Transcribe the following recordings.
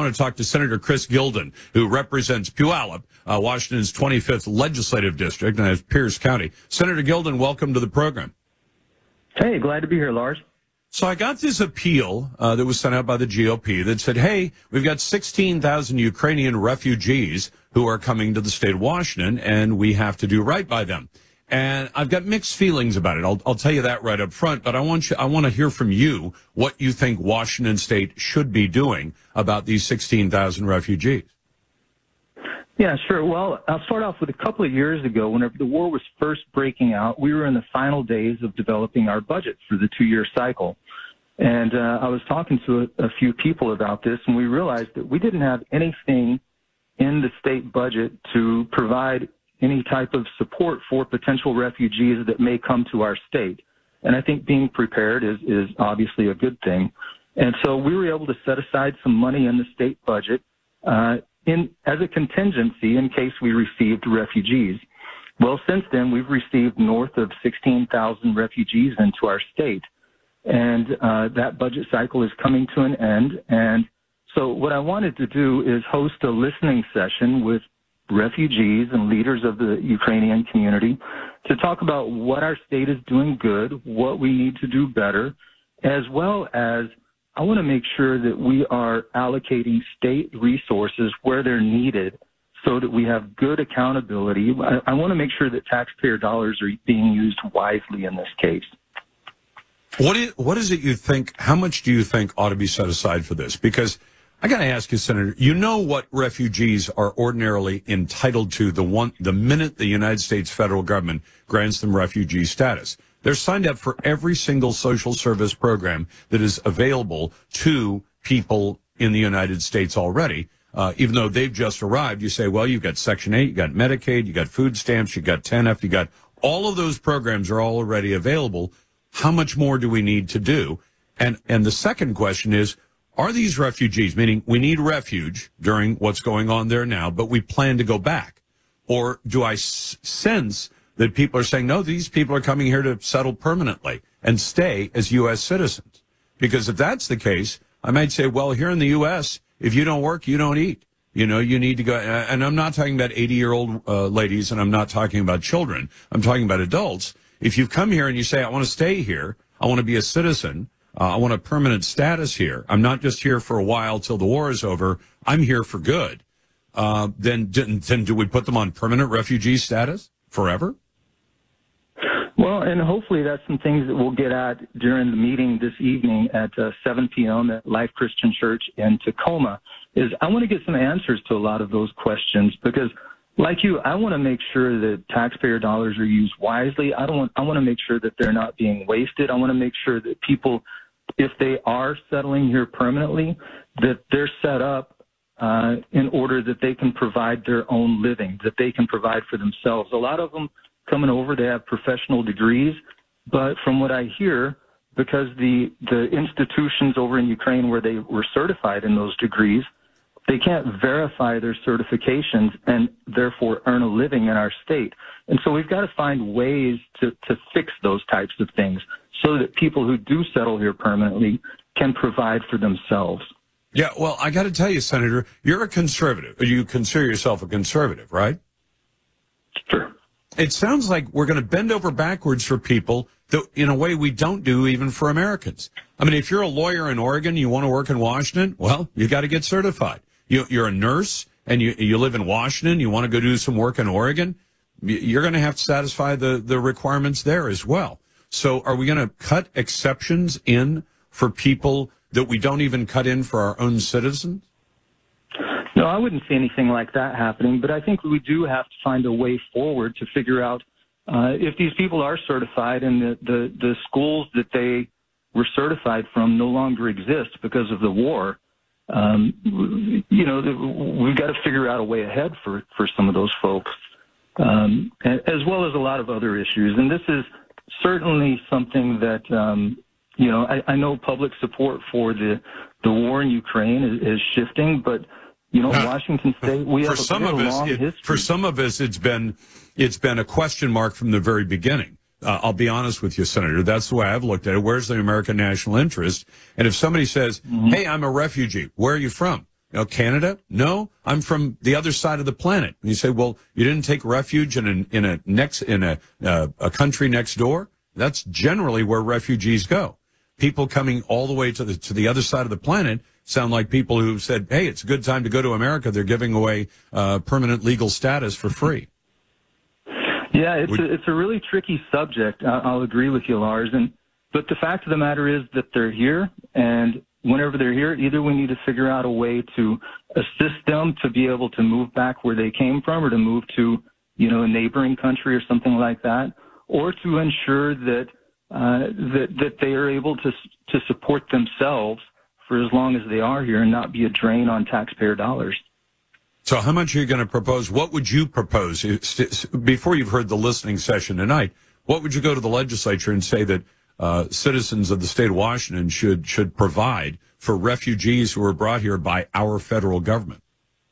want to talk to Senator Chris Gilden, who represents Puyallup, Washington's 25th legislative district, and that's Pierce County. Senator Gilden, welcome to the program. Hey, glad to be here, Lars. So I got this appeal that was sent out by the GOP that said, hey, we've got 16,000 Ukrainian refugees who are coming to the state of Washington, and we have to do right by them. And I've got mixed feelings about it. I'll tell you that right up front, but I want to hear from you what you think Washington State should be doing about these 16,000 refugees. Yeah, sure. Well, I'll start off with a couple of years ago, whenever the war was first breaking out, we were in the final days of developing our budget for the 2-year cycle. And I was talking to a few people about this, and we realized that we didn't have anything in the state budget to provide any type of support for potential refugees that may come to our state. And I think being prepared is obviously a good thing. And so we were able to set aside some money in the state budget as a contingency in case we received refugees. Well, since then, we've received north of 16,000 refugees into our state. And that budget cycle is coming to an end. And so what I wanted to do is host a listening session with refugees and leaders of the Ukrainian community to talk about what our state is doing good, what we need to do better, as well as I want to make sure that we are allocating state resources where they're needed so that we have good accountability. I want to make sure that taxpayer dollars are being used wisely in this case. What is it you think, how much do you think ought to be set aside for this? Because I got to ask you, Senator, you know what refugees are ordinarily entitled to the minute the United States federal government grants them refugee status. They're signed up for every single social service program that is available to people in the United States already. Even though they've just arrived, you say, well, you've got Section 8, you got Medicaid, you got food stamps, you got TANF, you got all of those programs are already available. How much more do we need to do? And the second question is, are these refugees, meaning we need refuge during what's going on there now, but we plan to go back? Or do I sense that people are saying, no, these people are coming here to settle permanently and stay as U.S. citizens? Because if that's the case, I might say, well, here in the U.S., if you don't work, you don't eat. You know, you need to go. And I'm not talking about 80-year-old ladies, and I'm not talking about children. I'm talking about adults. If you've come here and you say, I want to stay here, I want to be a citizen, I want a permanent status here, I'm not just here for a while till the war is over, I'm here for good, then do we put them on permanent refugee status forever? Well, and hopefully that's some things that we'll get at during the meeting this evening at 7 p.m. at Life Christian Church in Tacoma, is I want to get some answers to a lot of those questions because, like you, I want to make sure that taxpayer dollars are used wisely. I want to make sure that they're not being wasted. I want to make sure that people, if they are settling here permanently, that they're set up in order that they can provide their own living, that they can provide for themselves. A lot of them coming over, they have professional degrees, but from what I hear, because the institutions over in Ukraine where they were certified in those degrees, they can't verify their certifications and therefore earn a living in our state. And so we've got to find ways to fix those types of things so that people who do settle here permanently can provide for themselves. Yeah, well, I got to tell you, Senator, you're a conservative. You consider yourself a conservative, right? Sure. It sounds like we're going to bend over backwards for people that, in a way we don't do even for Americans. I mean, if you're a lawyer in Oregon, you want to work in Washington, well, you got to get certified. You're a nurse and you live in Washington, you want to go do some work in Oregon, you're going to have to satisfy the requirements there as well. So are we going to cut exceptions in for people that we don't even cut in for our own citizens? No, I wouldn't see anything like that happening, but I think we do have to find a way forward to figure out if these people are certified and the schools that they were certified from no longer exist because of the war. We've got to figure out a way ahead for some of those folks, as well as a lot of other issues. And this is certainly something that, I know public support for the war in Ukraine is shifting, but, Washington State, we have a long history. For some of us, it's been a question mark from the very beginning. I'll be honest with you, Senator. That's the way I've looked at it. Where's the American national interest? And if somebody says, hey, I'm a refugee, where are you from? Canada? No, I'm from the other side of the planet. And you say, well, you didn't take refuge in a country next door? That's generally where refugees go. People coming all the way to the other side of the planet sound like people who said, hey, it's a good time to go to America. They're giving away permanent legal status for free. Yeah, it's a really tricky subject. I'll agree with you, Lars. But the fact of the matter is that they're here, and whenever they're here, either we need to figure out a way to assist them to be able to move back where they came from, or to move to, a neighboring country or something like that, or to ensure that that they are able to support themselves for as long as they are here and not be a drain on taxpayer dollars. So how much are you going to propose? What would you propose before you've heard the listening session tonight? What would you go to the legislature and say that citizens of the state of Washington should provide for refugees who are brought here by our federal government?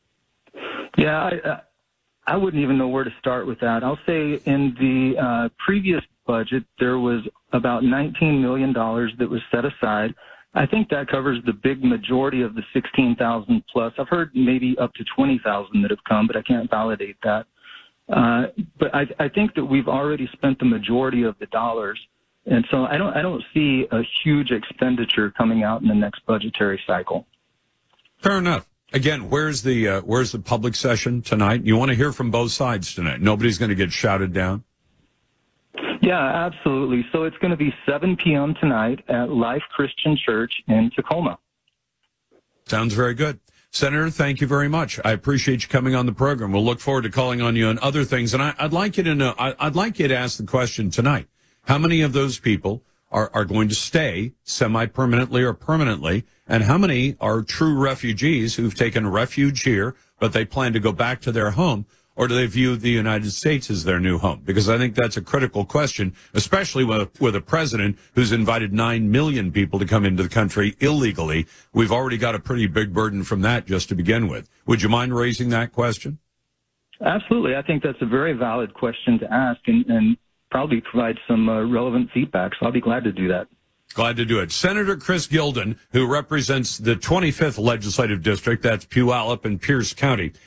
Yeah, I wouldn't even know where to start with that. I'll say in the previous budget, there was about $19 million that was set aside. I think that covers the big majority of the 16,000 plus. I've heard maybe up to 20,000 that have come, but I can't validate that. But I think that we've already spent the majority of the dollars. And so I don't see a huge expenditure coming out in the next budgetary cycle. Fair enough. Again, where's the public session tonight? You want to hear from both sides tonight. Nobody's going to get shouted down. Yeah, absolutely. So it's going to be 7 p.m. tonight at Life Christian Church in Tacoma. Sounds very good. Senator, thank you very much. I appreciate you coming on the program. We'll look forward to calling on you on other things. And I'd like you to know, I'd like you to ask the question tonight. How many of those people are going to stay semi-permanently or permanently? And how many are true refugees who've taken refuge here, but they plan to go back to their home? Or do they view the United States as their new home? Because I think that's a critical question, especially with a president who's invited 9 million people to come into the country illegally. We've already got a pretty big burden from that just to begin with. Would you mind raising that question? Absolutely. I think that's a very valid question to ask and probably provide some relevant feedback. So I'll be glad to do that. Glad to do it. Senator Chris Gilden, who represents the 25th Legislative District, that's Puyallup and Pierce County.